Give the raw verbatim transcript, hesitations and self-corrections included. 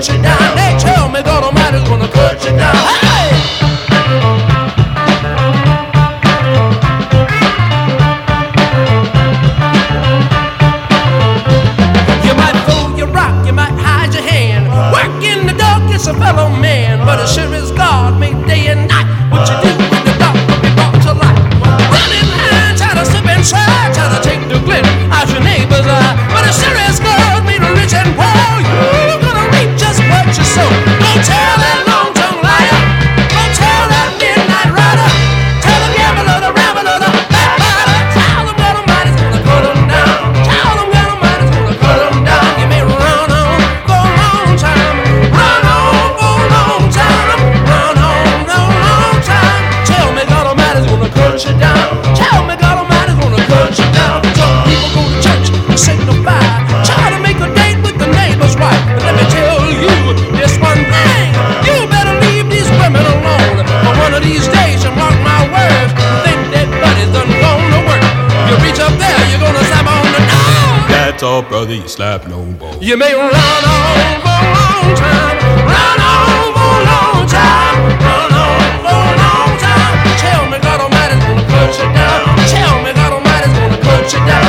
cut you down. They tell me God Almighty's gonna cut you down. Hey! You might throw your rock, you might hide your hand, work in the dark, it's a fellow man, but as sure as God made day and night, what you do in the dark will be brought to light. Run in line, try to slip inside, try to take the glint out your neighbor's eye, but as sure as God made a rich and poor, you're gonna reap just what you sow. Don't tell that long-tongued liar, don't tell that midnight rider, tell the gambler, the rambler, the backbiter, tell them God Almighty's gonna cut them down, tell them God Almighty's gonna cut them down. You may run on for a long time, run on for a long time, run on for a long time. Tell me God Almighty's gonna cut you down, tell me God Almighty's gonna cut you down. Some people go to church and signify, try to make a date with the neighbor's wife. But let me tell you this one thing, you better leave these women alone. For one of these days, you mark my words, you think that buddy's done gone to work. You reach up there, you're gonna slap on the door. That's all, brother, you slap no more. You may run on for a long time, run on for a long time, run on for a long time. Tell me God Almighty's gonna cut you down, tell me God Almighty's gonna cut you down.